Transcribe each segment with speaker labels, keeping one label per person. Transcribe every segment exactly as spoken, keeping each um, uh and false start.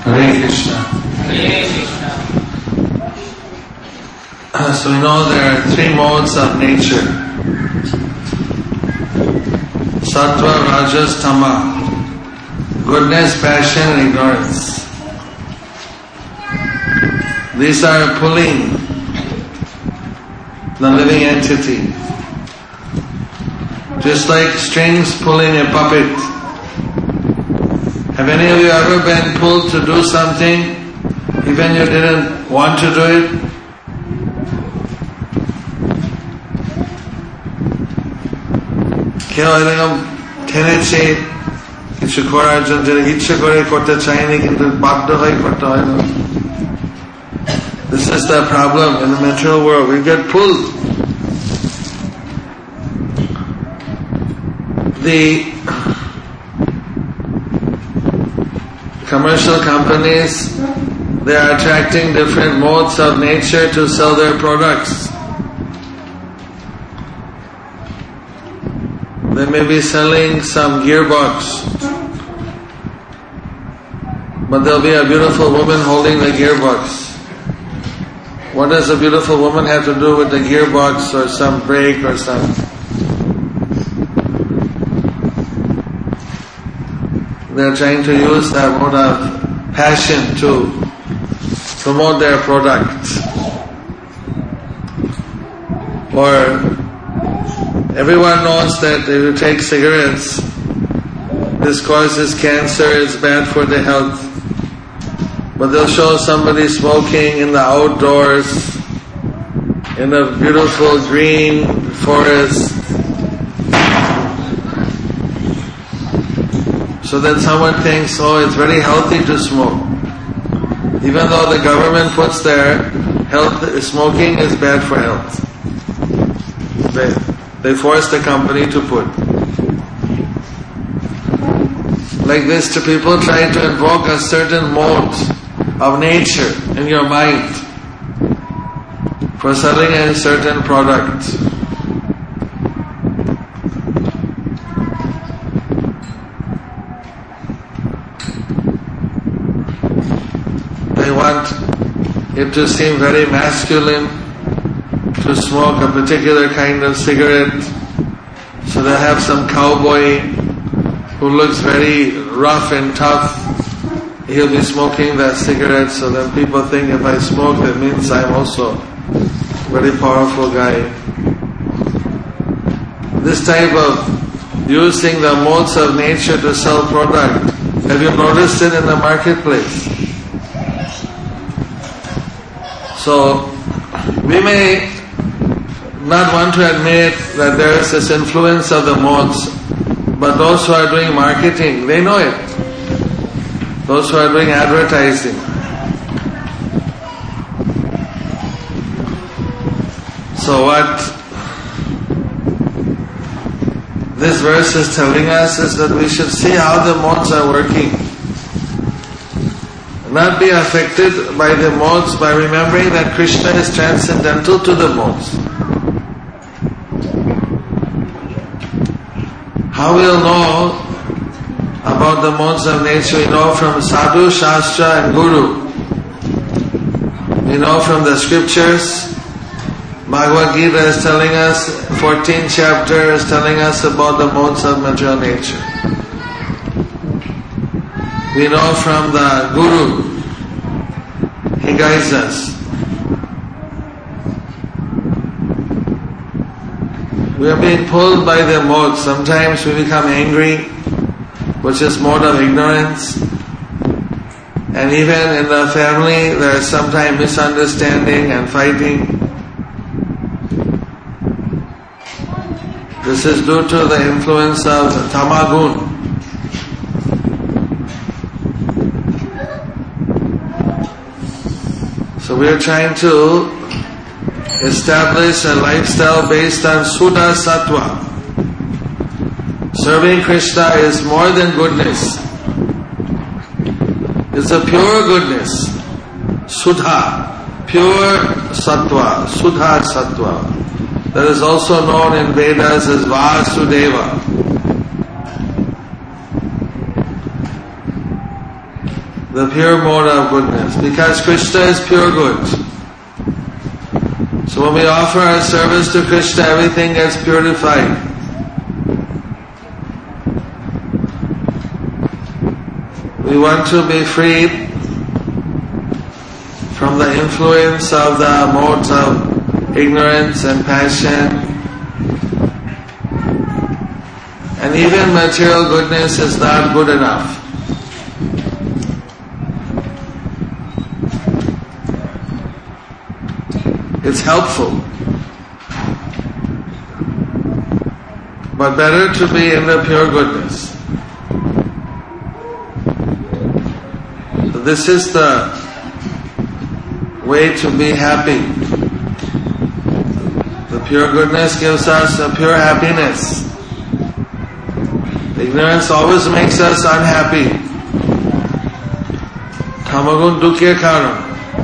Speaker 1: Hare Krishna.
Speaker 2: Hare Krishna.
Speaker 1: So we know there are three modes of nature. Sattva, Rajas, Tama. Goodness, passion and ignorance. These are pulling the living entity. Just like strings pulling a puppet. Have any of you ever been pulled to do something even you didn't want to do it? কেউ এরকম ঠেনেছে কিছু করার জন্য যেটা ইচ্ছে করে করতে চায়নি কিন্তু বাধ্য হয়ে করতে হয় না. This is the problem in the material world. We get pulled. The commercial companies, they are attracting different modes of nature to sell their products. They may be selling some gearbox, but there'll be a beautiful woman holding the gearbox. What does a beautiful woman have to do with the gearbox or some brake or something? They're trying to use that mode of passion to promote their product. Or everyone knows that if you take cigarettes, this causes cancer, it's bad for the health. But they'll show somebody smoking in the outdoors, in a beautiful green forest, so that someone thinks, oh, it's very healthy to smoke. Even though the government puts there, health, smoking is bad for health. They, they force the company to put. Like this, to people trying to invoke a certain mode of nature in your mind for selling a certain product. They want it to seem very masculine to smoke a particular kind of cigarette, so they have some cowboy who looks very rough and tough. He'll be smoking that cigarette, so then people think if I smoke, that means I'm also a very powerful guy. This type of using the modes of nature to sell product, have you noticed it in the marketplace? So, we may not want to admit that there is this influence of the modes, but those who are doing marketing, they know it. Those who are doing advertising. So what this verse is telling us is that we should see how the modes are working. Not be affected by the modes by remembering that Krishna is transcendental to the modes. How we'll know about the modes of nature? We know from Sadhu, Shastra and Guru. We know from the scriptures. Bhagavad Gita is telling us, fourteenth chapter is telling us about the modes of material nature. We know from the Guru, he guides us. We are being pulled by the modes. Sometimes we become angry, which is mode of ignorance. And even in the family, there is sometimes misunderstanding and fighting. This is due to the influence of Tamagun. So we are trying to establish a lifestyle based on Sudha Sattva. Serving Krishna is more than goodness. It's a pure goodness. Sudha. Pure Sattva. Sudha Sattva. That is also known in Vedas as Vasudeva. the pure mode of goodness, because Krishna is pure good. So when we offer our service to Krishna, everything gets purified. We want to be freed from the influence of the modes of ignorance and passion. And even material goodness is not good enough. It's helpful. But better to be in the pure goodness. So this is the way to be happy. The pure goodness gives us a pure happiness. Ignorance always makes us unhappy. Tamagun dukkhe karan.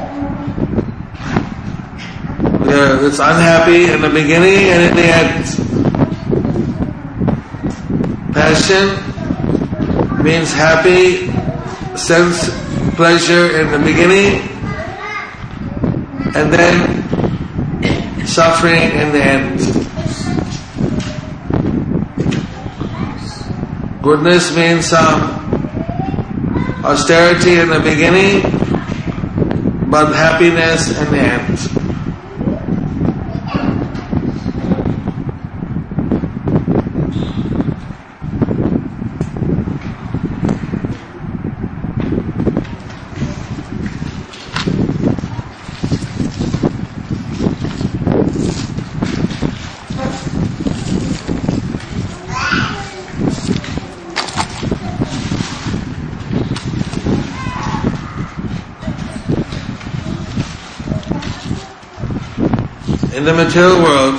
Speaker 1: It's unhappy in the beginning and in the end. Passion means happy, sense pleasure in the beginning, and then suffering in the end. Goodness means some austerity in the beginning, but happiness in the end. In the material world,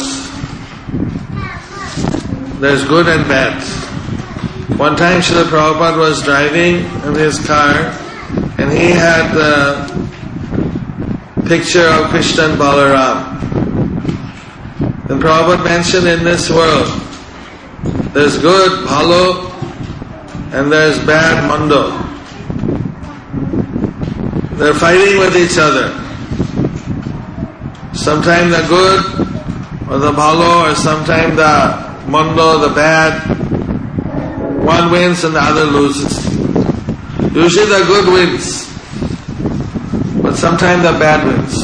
Speaker 1: there's good and bad. One time Srila Prabhupada was driving in his car and he had the picture of Krishna and Balaram. And Prabhupada mentioned in this world, there's good, bhalo, and there's bad, mando. They're fighting with each other. Sometimes the good, or the bhalo, or sometimes the mando, the bad. One wins and the other loses. Usually the good wins, but sometimes the bad wins.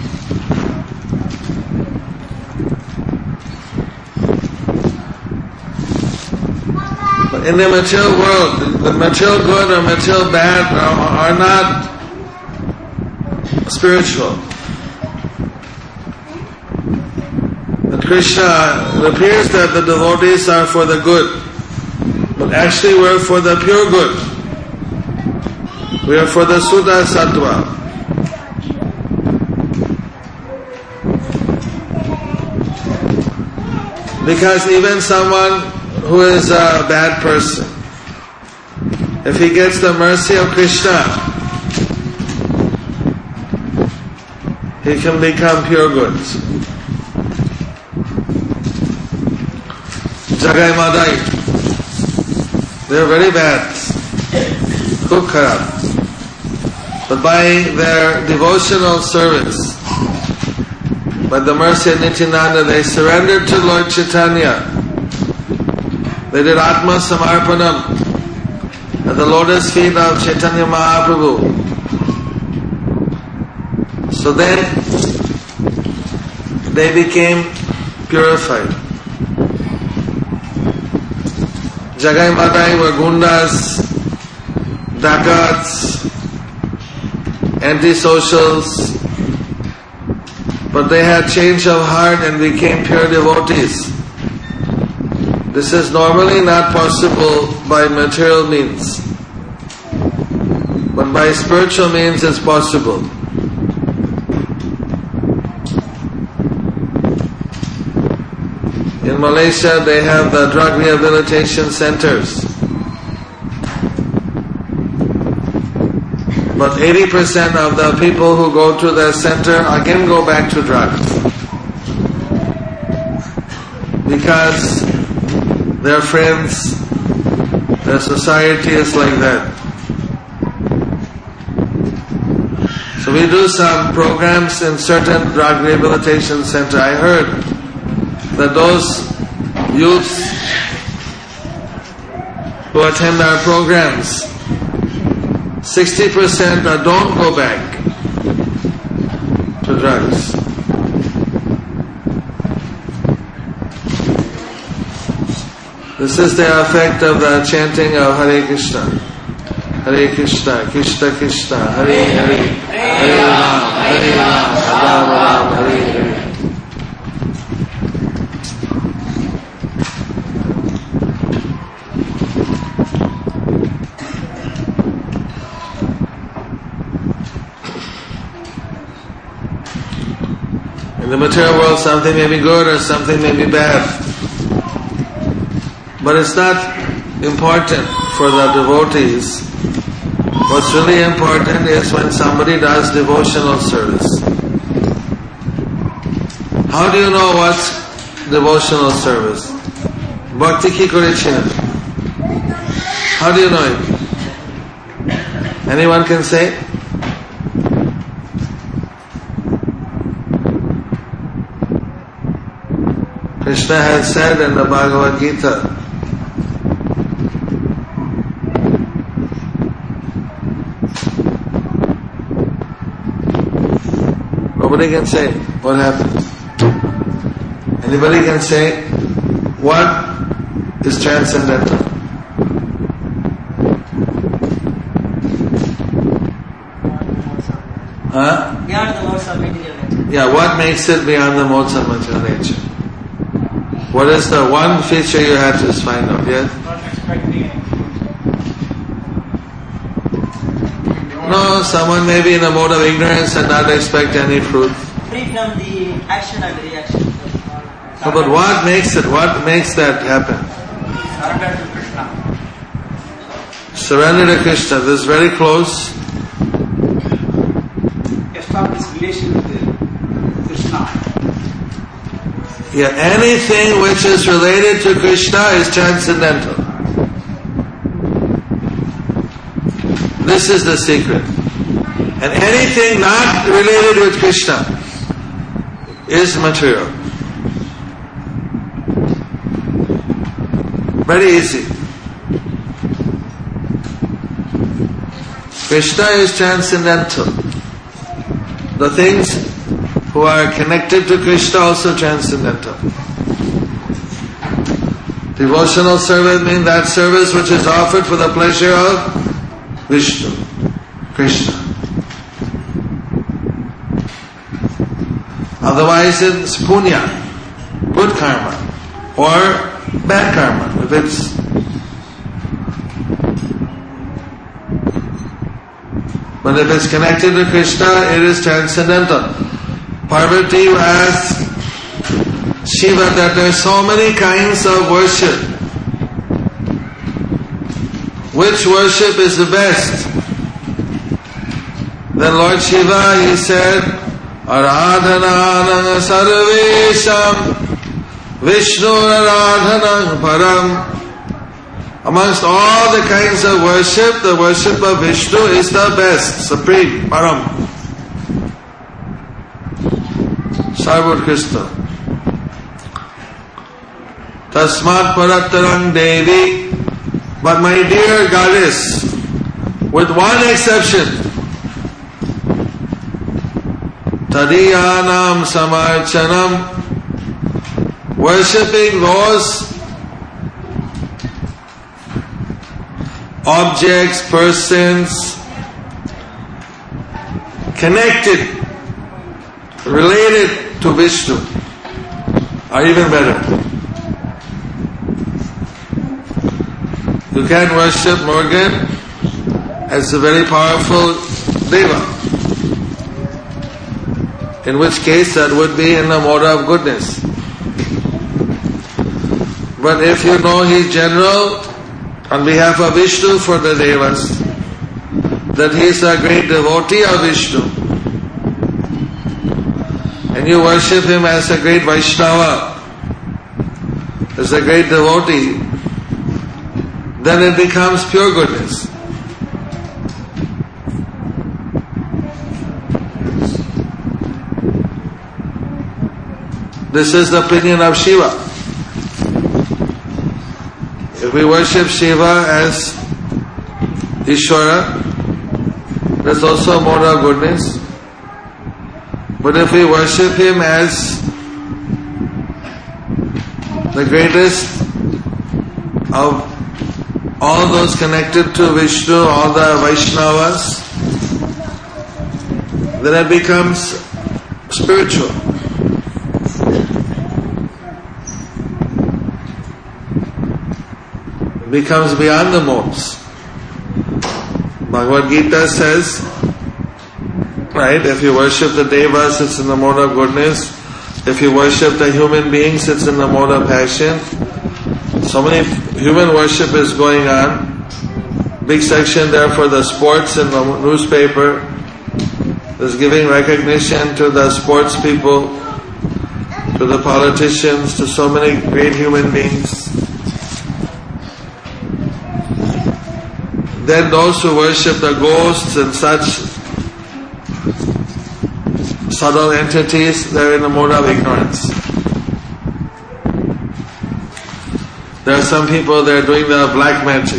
Speaker 1: But in the material world, the material good or material bad are, are not spiritual. Krishna, it appears that the devotees are for the good, but actually we're for the pure good. We are for the Suddha Sattva. Because even someone who is a bad person, if he gets the mercy of Krishna, he can become pure goods. Jagai Madai, they are very bad, khub kharab. But by their devotional service, by the mercy of Nityananda, they surrendered to Lord Chaitanya. They did Atma Samarpanam at the lotus feet of Chaitanya Mahaprabhu. So then they became purified. Jagai Madai were gundas, dakats, antisocials, but they had change of heart and became pure devotees. This is normally not possible by material means, but by spiritual means it's possible. In Malaysia, they have the drug rehabilitation centers. But eighty percent of the people who go to the center again go back to drugs. Because their friends, their society is like that. we do some programs in certain drug rehabilitation center. I heard that those youths who attend our programs, sixty percent don't go back to drugs. This is the effect of the chanting of Hare Krishna. Hare Krishna, Krishna Krishna, Hare Hare, Hare Ram, Hare Ram, Ram Ram, Hare Hare. In the material world, something may be good or something may be bad. But it's not important for the devotees. What's really important is when somebody does devotional service. How do you know what's devotional service? Bhakti ki korechilen. How do you know it? Anyone can say? Krishna has said in the Bhagavad Gita, nobody can say what happened. Anybody can say what is transcendental. Huh?
Speaker 2: Beyond the modes of material nature.
Speaker 1: Yeah, what makes it beyond the modes of material nature? What is the one feature you had to find out? Yes?
Speaker 3: Not expecting any fruit.
Speaker 1: No, someone may be in a mode of ignorance and not expect any fruit.
Speaker 2: Free from the action and the reaction.
Speaker 1: No, but what makes it? What makes that happen?
Speaker 3: Surrender to Krishna.
Speaker 1: Surrender to Krishna. This is very close.
Speaker 3: Establish relation with Krishna.
Speaker 1: Yeah, anything which is related to Krishna is transcendental. This is the secret. And anything not related with Krishna is material. Very easy. Krishna is transcendental. The things who are connected to Krishna also transcendental. Devotional service means that service which is offered for the pleasure of Vishnu, Krishna. Otherwise it's punya, good karma, or bad karma. If it's but if it's connected to Krishna, it is transcendental. Parvati asked Shiva that there are so many kinds of worship. Which worship is the best? Then Lord Shiva, he said, Aradhananang sarvesham Vishnu aradhanang param. Amongst all the kinds of worship, the worship of Vishnu is the best, supreme, param. Sarvotkrishta. Tasmat paratarang devi. But my dear goddess, with one exception, tadiyanam samarchanam, worshipping those objects, persons, connected, related to Vishnu, are even better. You can worship Morgan as a very powerful deva, in which case that would be in a mode of goodness. But if you know he's general, on behalf of Vishnu for the devas, that he is a great devotee of Vishnu, and you worship him as a great Vaishnava, as a great devotee, then it becomes pure goodness. This is the opinion of Shiva. If we worship Shiva as Ishvara, that's also a mode of goodness. But if we worship Him as the greatest of all those connected to Vishnu, all the Vaishnavas, then it becomes spiritual. It becomes beyond the modes. Bhagavad Gita says, right, if you worship the devas, it's in the mode of goodness. If you worship the human beings, it's in the mode of passion. So many human worship is going on. Big section there for the sports in the newspaper. Is giving recognition to the sports people, to the politicians, to so many great human beings. Then those who worship the ghosts and such subtle entities, they're in the mode of ignorance. There are some people, they're doing the black magic,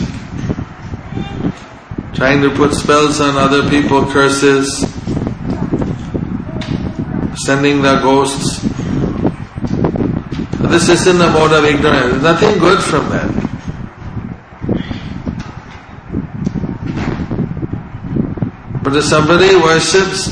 Speaker 1: trying to put spells on other people, curses, sending the ghosts. This is in the mode of ignorance. There's nothing good from that. But if somebody worships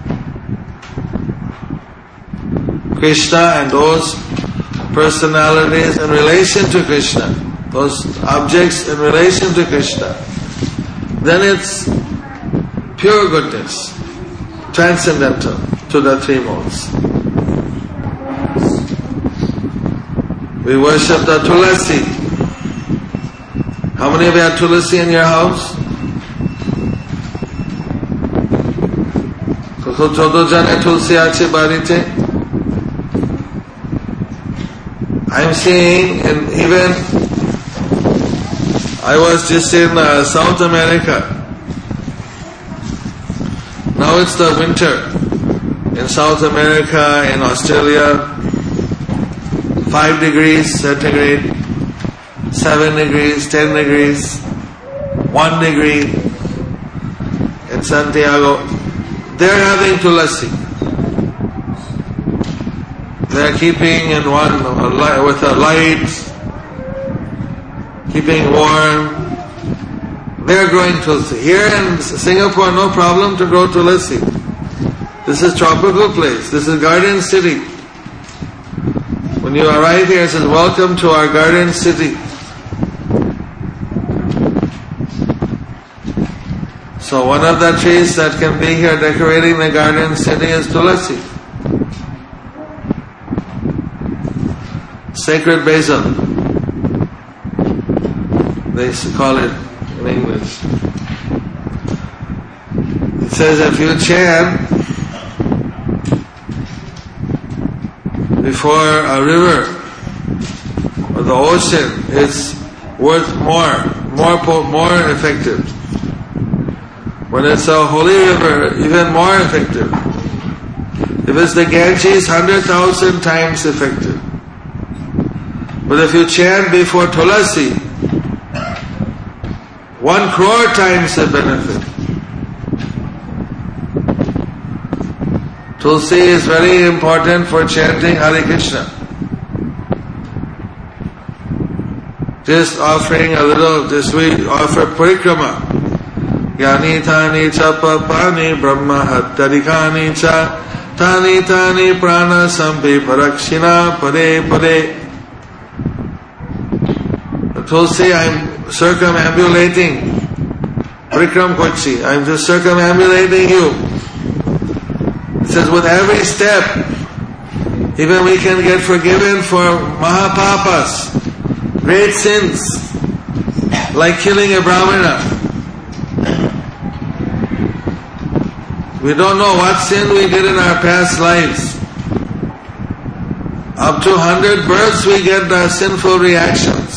Speaker 1: Krishna and those personalities in relation to Krishna, those objects in relation to Krishna, then it's pure goodness, transcendental to the three modes. We worship the Tulasi. How many of you have Tulasi in your house? চোদ্দ জনে তুলসী আছে বাড়িতে. I'm seeing, and even I was just in uh, South America. Now it's the winter in South America, in Australia, five degrees centigrade, seven degrees, ten degrees, one degree in Santiago. They're having tulasi. They're keeping in one with a light, keeping warm. They're growing tulsi. Here in Singapore, no problem to grow tulasi. This is tropical place. This is garden city. When you arrive here, it says, "Welcome to our garden city." So one of the trees that can be here decorating the garden city is tulasi. Sacred basil, they call it in English. It says if you chant before a river or the ocean, it's worth more, more, more effective. When it's a holy river, even more effective. If it's the Ganges, hundred thousand times effective. But if you chant before Tulasi, one crore times the benefit. Tulsi is very important for chanting Hare Krishna. Just offering a little, just we offer parikrama. Yani thani cha papani brahma hattarikani cha thani thani prana sampi parakshina pade pade. Tulsi, I'm circumambulating. Parikram kochi, I'm just circumambulating you. It says with every step, even we can get forgiven for mahapapas, great sins, like killing a brahmana. We don't know what sin we did in our past lives. Up to hundred births we get the sinful reactions.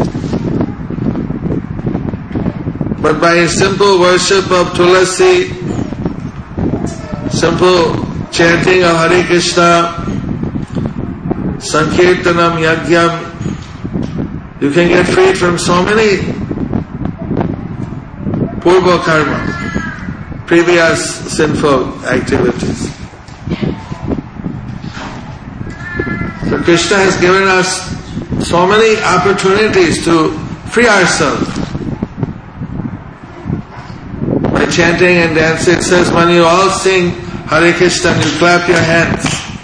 Speaker 1: But by a simple worship of Tulasi, simple chanting of Hare Krishna, Sankirtanam, Yagyam. You can get freed from so many purva karma, previous sinful activities. So Krishna has given us so many opportunities to free ourselves. By chanting and dancing, it says when you all sing Hare Krishna, you clap your hands.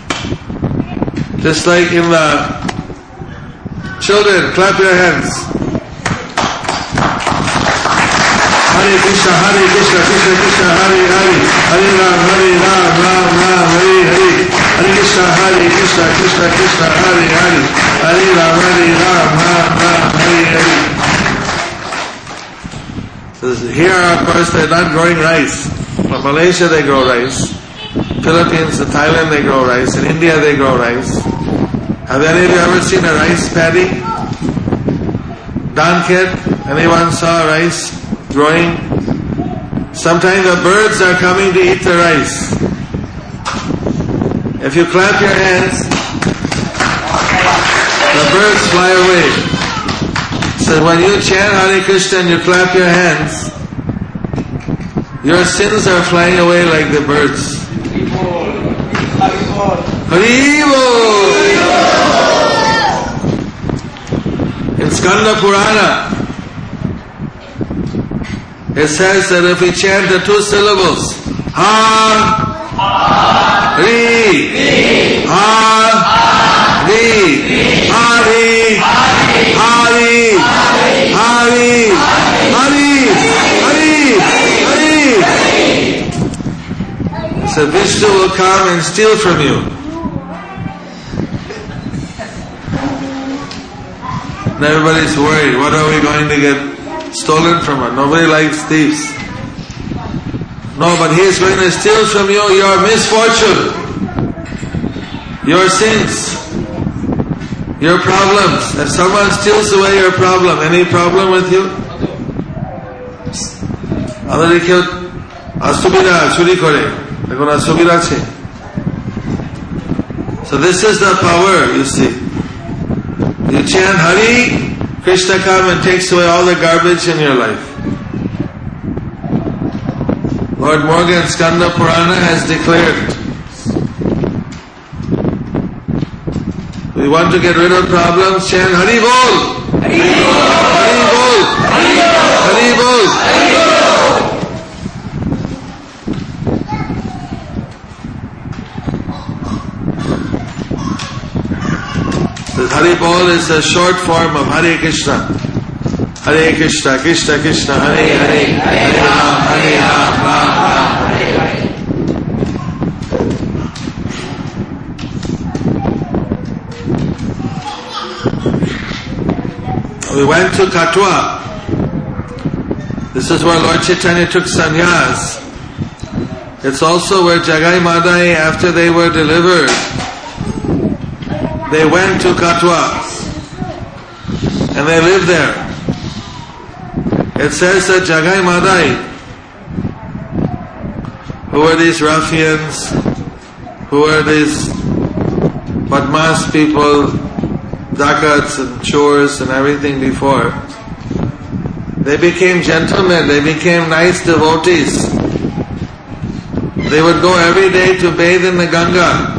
Speaker 1: Just like in the children, clap your hands. Hare Krishna, Hare Krishna, Krishna Krishna, Hare Hare, Hare Ram, Hare Ram, Ram Ram, Hare Hare, Hare Krishna, Hare Krishna, Krishna Krishna, Hare Hare, Hare Ram, Hare Ram, Ram Ram, Hare Hare. So here, of course, they're not growing rice. From Malaysia they grow rice. Philippines and Thailand they grow rice. In India they grow rice. Have any of you ever seen a rice paddy? Danket? Anyone saw rice growing? Sometimes the birds are coming to eat the rice. If you clap your hands, the birds fly away. So when you chant Hare Krishna and you clap your hands, your sins are flying away like the birds. Haribol! In Skanda Purana, it says that if we chant the two syllables, Ha, Ri, Ha, Ri, Hari, Hari, Hari, Hari, Hari, Hari. So Vishnu will come and steal from you. And everybody's worried, what are we going to get stolen from us? Nobody likes thieves. No, but he is going to steal from you your misfortune, your sins, your problems. If someone steals away your problem, any problem with you? Other kew asubida churi kore. Ekhon asubida ache. So this is the power, you see. You chant Hari, Krishna comes and takes away all the garbage in your life. Lord Morgan, Skanda Purana has declared, we want to get rid of problems, chant Hari Bol! Hari Bol! Hari Bol! Hari Bol! Hari Bol is a short form of Hare Krishna. Hare Krishna, Krishna Krishna, Hare Hare, Hare Ram, Hare Ram, Ram Ram, Hare Hare. We went to Katwa. This is where Lord Chaitanya took sannyas. It's also where Jagai Madai, after they were delivered, they went to Katwa and they lived there. It says that Jagai Madai, who were these ruffians, who were these badmas people, dakats and chores and everything before, they became gentlemen, they became nice devotees. They would go every day to bathe in the Ganga.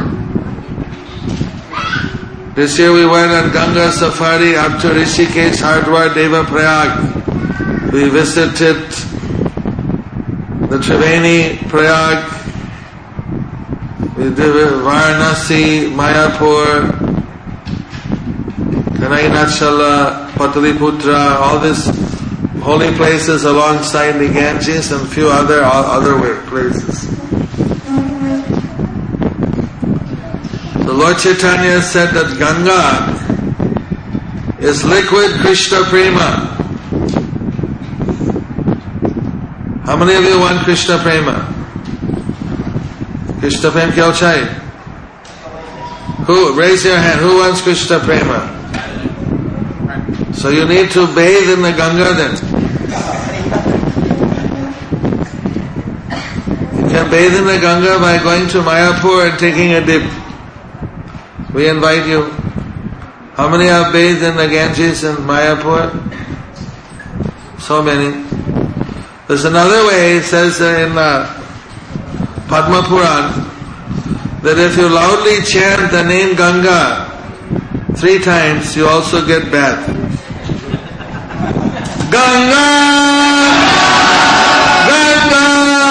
Speaker 1: This year we went on Ganga safari up to Rishikesh, Hardwar, Deva Prayag. We visited the Triveni, Prayag. We did Varanasi, Mayapur, Kanai-Natshala, Pataliputra, all these holy places alongside the Ganges and few other other places. The Lord Chaitanya said that Ganga is liquid Krishna Prema. How many of you want Krishna Prema? Krishna Prema kyau chai? Who? Raise your hand. Who wants Krishna Prema? So you need to bathe in the Ganga then. You can bathe in the Ganga by going to Mayapur and taking a dip. We invite you. How many have bathed in the Ganges in Mayapur? So many. There's another way, it says in uh, Padma Puran, that if you loudly chant the name Ganga three times, you also get bath. Ganga! Ganga!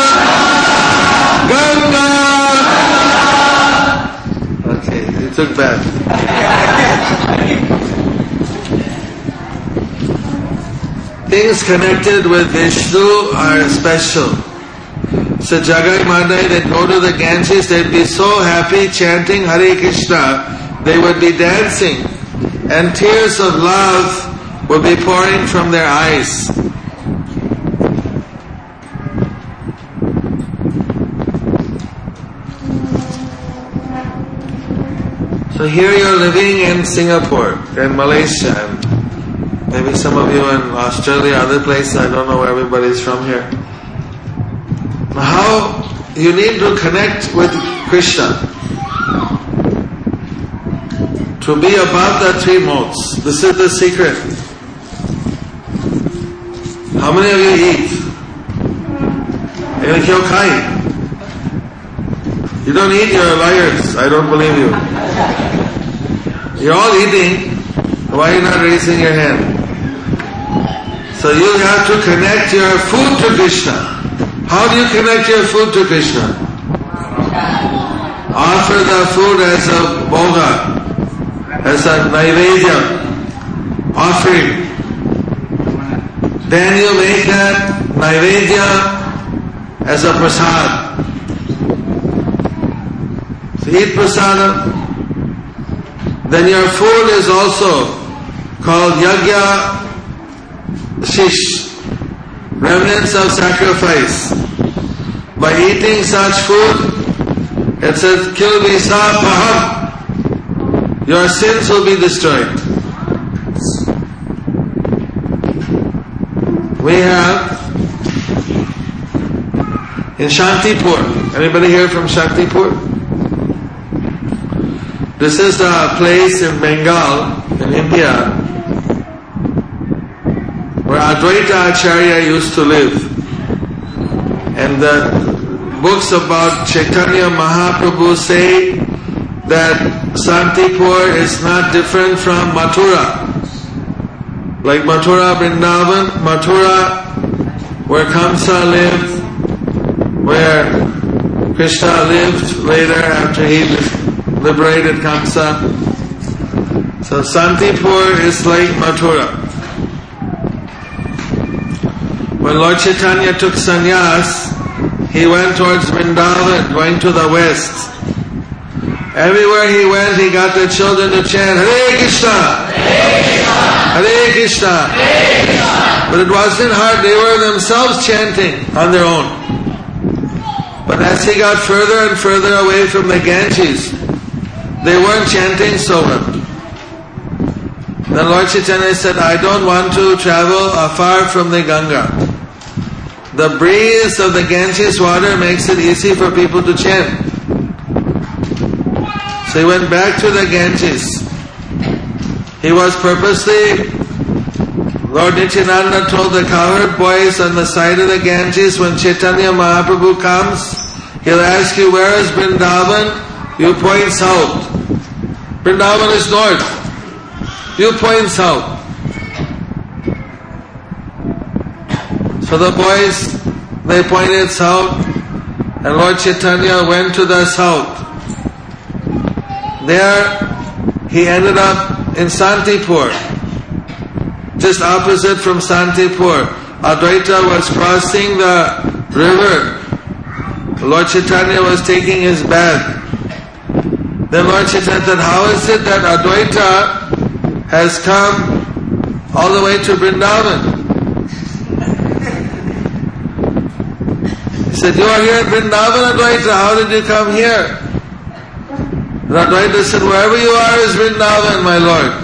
Speaker 1: Ganga! Okay, you took bath. Things connected with Vishnu are special. So Jagai Madai, they'd go to the Ganges, they'd be so happy chanting Hare Krishna, they would be dancing, and tears of love would be pouring from their eyes. So here you're living in Singapore, in Malaysia, and maybe some of you in Australia, other places, I don't know where everybody's from here. How you need to connect with Krishna to be above the three modes. This is the secret. How many of you eat? You don't eat, you're liars. I don't believe you. You're all eating. Why are you not raising your hand? So you have to connect your food to Krishna. How do you connect your food to Krishna? Offer the food as a bhoga, as a naivedya, offering. Then you make that naivedya as a prasad. So eat prasadam. Then your food is also called yagya shish, remnants of sacrifice. By eating such food, it says, Kilvisa Paham, your sins will be destroyed. We have in Shantipur, anybody here from Shantipur? This is a place in Bengal, in India, where Advaita Acharya used to live. And the books about Chaitanya Mahaprabhu say that Shantipur is not different from Mathura. Like Mathura, Vrindavan, Mathura, where Kamsa lived, where Krishna lived later after he liberated Kamsa. So Shantipur is like Mathura. When Lord Chaitanya took sannyas, he went towards Vrindavan, going to the west. Everywhere he went, he got the children to chant, Hare Krishna! Hare Krishna! Hare Krishna! But it wasn't hard, they were themselves chanting on their own. But as he got further and further away from the Ganges, they weren't chanting so well. Then Lord Chaitanya said, I don't want to travel afar from the Ganga. The breeze of the Ganges water makes it easy for people to chant. So he went back to the Ganges. He was purposely, Lord Nityananda told the cowherd boys on the side of the Ganges, when Chaitanya Mahaprabhu comes, he'll ask you, where is Vrindavan? You point south. Vrindavan is north. You point south. So the boys, they pointed south, and Lord Chaitanya went to the south. There, he ended up in Shantipur, just opposite from Shantipur. Advaita was crossing the river. Lord Chaitanya was taking his bath. Then Lord Chaitanya said, how is it that Advaita has come all the way to Vrindavan? He said, you are here at Vrindavan, Advaita, how did you come here? And Advaita said, wherever you are is Vrindavan, my Lord.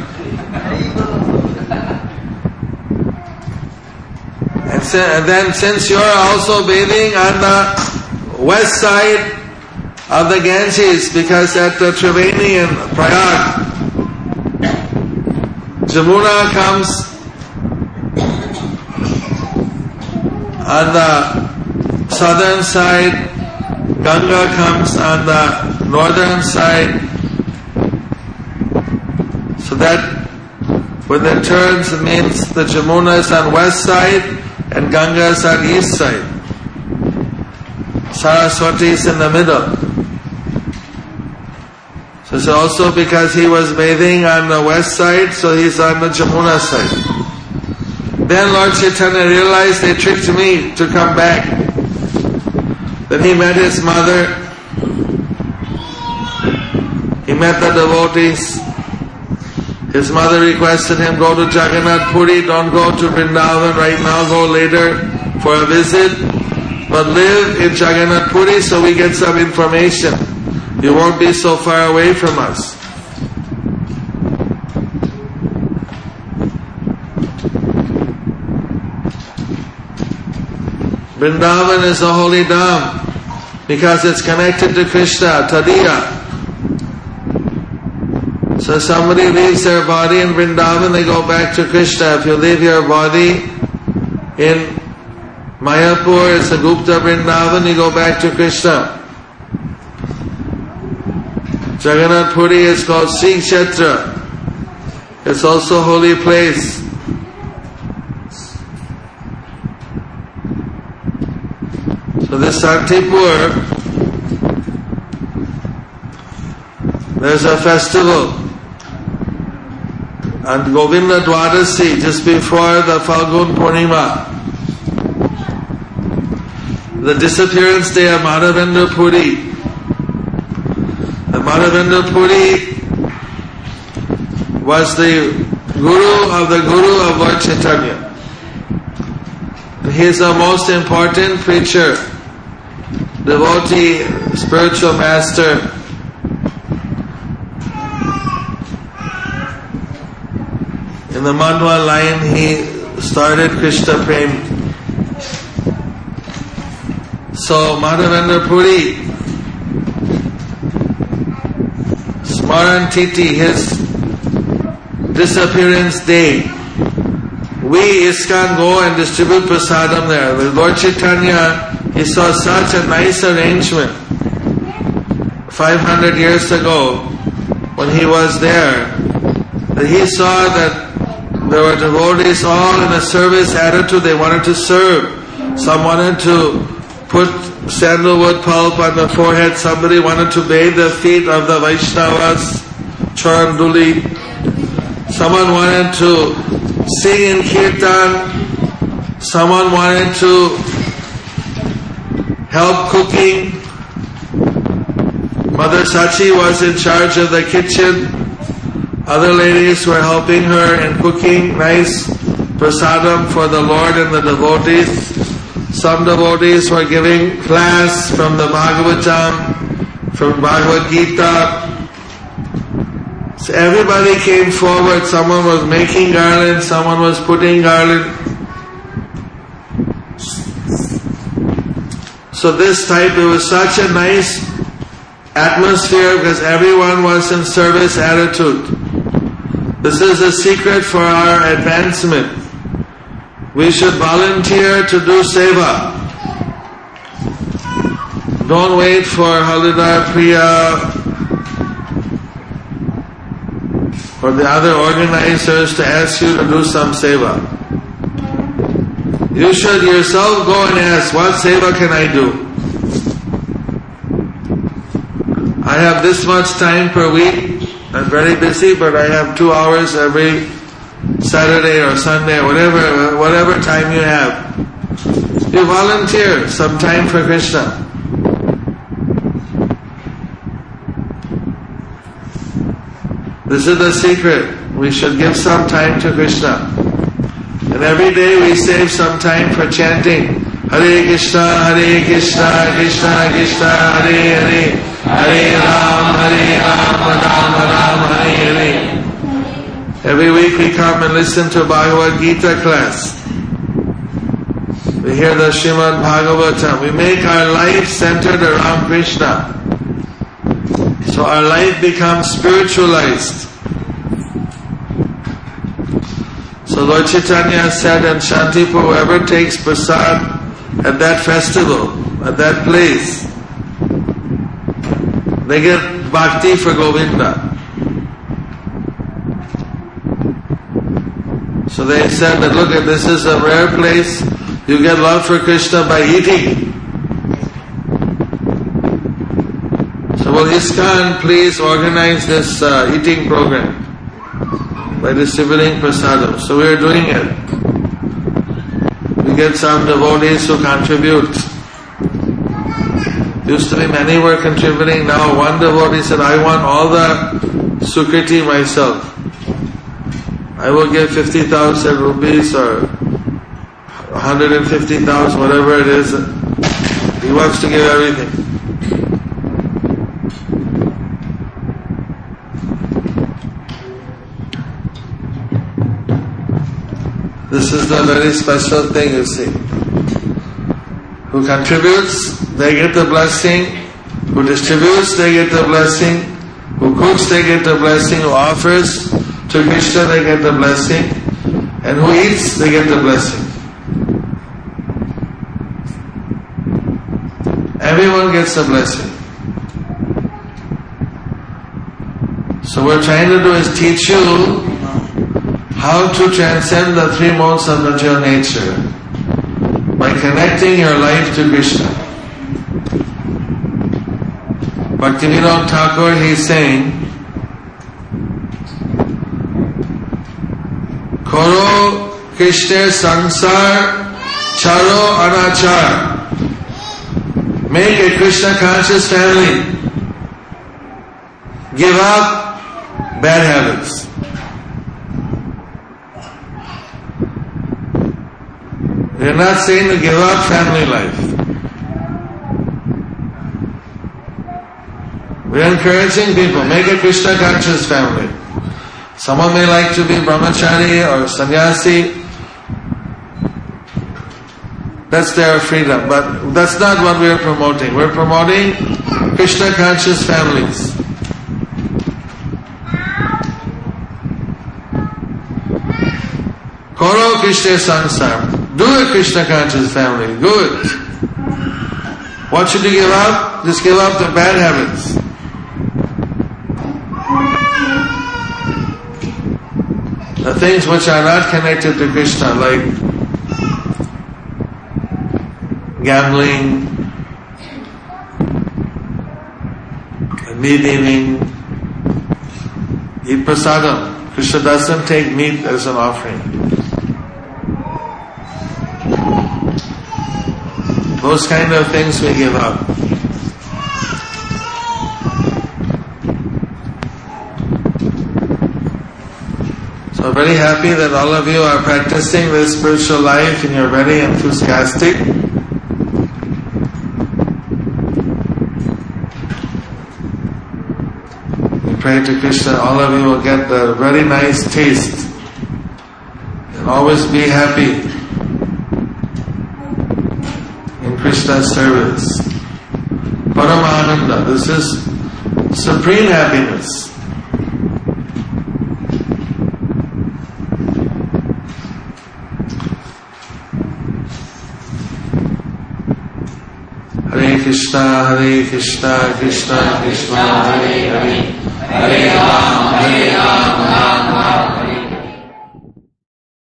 Speaker 1: And, so, and then since you are also bathing on the west side, of the Ganges, because at the Triveni and Prayag, Jamuna comes on the southern side, Ganga comes on the northern side, so that when it turns, it means the Jamuna is on west side and Ganga is on east side. Saraswati is in the middle. So it's also because he was bathing on the west side, so he's on the Jamuna side. Then Lord Chaitanya realized they tricked me to come back. Then he met his mother. He met the devotees. His mother requested him, go to Jagannath Puri, don't go to Vrindavan right now, go later for a visit. But live in Jagannath Puri so we get some information. You won't be so far away from us. Vrindavan is a holy dham because it's connected to Krishna, Tadiya. So somebody leaves their body in Vrindavan, they go back to Krishna. If you leave your body in Mayapur, it's a Gupta Vrindavan, you go back to Krishna. Jagannath Puri is called Sri Kshetra. It's also a holy place. So this Santipur, there's a festival on Govinda Dwadasi, just before the Falgun Purnima. The disappearance day of Madhavendra Puri. The Madhavendra Puri was the Guru of the Guru of Lord Chaitanya. He is the most important preacher, devotee, spiritual master. In the Madhva line, he started Krishna Prem. So Madhavendra Puri, Smaran Titi, his disappearance day, we ISKCON go and distribute prasadam there. With Lord Chaitanya, he saw such a nice arrangement five hundred years ago when he was there, that he saw that there were devotees all in a service attitude. They wanted to serve. Some wanted to put sandalwood pulp on the forehead. Somebody wanted to bathe the feet of the Vaishnavas, Charanduli. Someone wanted to sing in kirtan. Someone wanted to help cooking. Mother Sachi was in charge of the kitchen. Other ladies were helping her in cooking nice prasadam for the Lord and the devotees. Some devotees were giving class from the Bhagavatam, from Bhagavad Gita. So everybody came forward. Someone was making garland, someone was putting garland. So this type, it was such a nice atmosphere because everyone was in service attitude. This is a secret for our advancement. We should volunteer to do seva. Don't wait for Halidar Priya or the other organizers to ask you to do some seva. You should yourself go and ask, what seva can I do? I have this much time per week. I'm very busy, but I have two hours every Saturday or Sunday, whatever whatever time you have. You volunteer some time for Krishna. This is the secret. We should give some time to Krishna. And every day we save some time for chanting Hare Krishna, Hare Krishna, Krishna Krishna, Hare Hare, Hare Ram, Hare Ram, Ram Ram, Hare Hare. Every week we come and listen to Bhagavad Gita class. We hear the Srimad Bhagavatam. We make our life centered around Krishna. So our life becomes spiritualized. So Lord Chaitanya said in Shantipur, whoever takes prasad at that festival, at that place, they get bhakti for Govinda. So they said that, look, this is a rare place, you get love for Krishna by eating. So will ISKCON please organize this uh, eating program by distributing prasadam? So we are doing it. We get some devotees who contribute. Used to be many were contributing, now one devotee said, I want all the sukriti myself. I will give fifty thousand rupees or one hundred fifty thousand, whatever it is. He wants to give everything. This is the very special thing, you see. Who contributes, they get the blessing. Who distributes, they get the blessing. Who cooks, they get the blessing. Who offers to Krishna, they get the blessing. And who eats, they get the blessing. Everyone gets a blessing. So what we're trying to do is teach you how to transcend the three modes of material nature by connecting your life to Krishna. Bhaktivinoda Thakur, he's saying, Koro Krishna Sansar Charo Anachar. Make a Krishna conscious family. Give up bad habits. We are not saying to give up family life. We are encouraging people, make a Krishna conscious family. Someone may like to be brahmachari or sannyasi. That's their freedom, but that's not what we are promoting. We're promoting Krishna conscious families. Koro Krishna Sansar. Do a Krishna conscious family. Good. What should you give up? Just give up the bad habits. The things which are not connected to Krishna, like gambling, meat eating, eat prasadam. Krishna doesn't take meat as an offering. Those kind of things we give up. So I'm very happy that all of you are practicing this spiritual life and you're very enthusiastic. We pray to Krishna, all of you will get the very nice taste and always be happy in Krishna's service. Paramananda, this is supreme happiness. Hare Krishna, Hare Krishna, Krishna Krishna, Hare Hare.